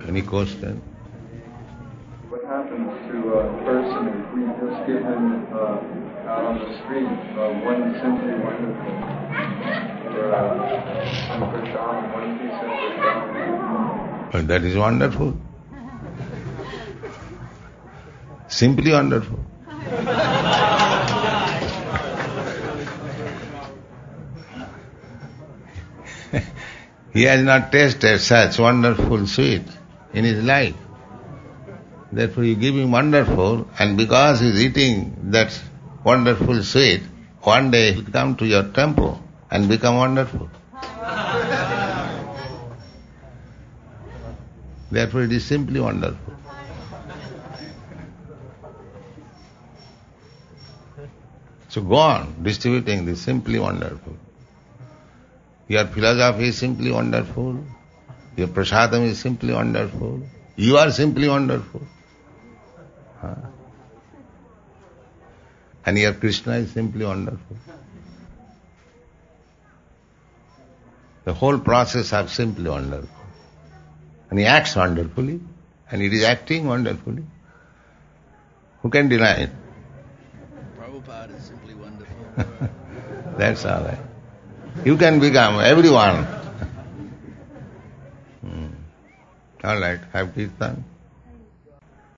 Any question? What happens to a person if we just give him out on the street one simply wonderful, or some prashadam, one piece of prashadam? Well, that is wonderful. Simply wonderful. He has not tasted such wonderful sweet in his life. Therefore you give him wonderful, and because he is eating that wonderful sweet, one day he will come to your temple and become wonderful. Therefore it is simply wonderful. So go on distributing this simply wonderful. Your philosophy is simply wonderful. Your prasadam is simply wonderful. You are simply wonderful. And your Krishna is simply wonderful. The whole process of simply wonderful. And he acts wonderfully, and it is acting wonderfully. Who can deny it? Prabhupada is simply wonderful. That's all right. You can become everyone. All right, have kirtan.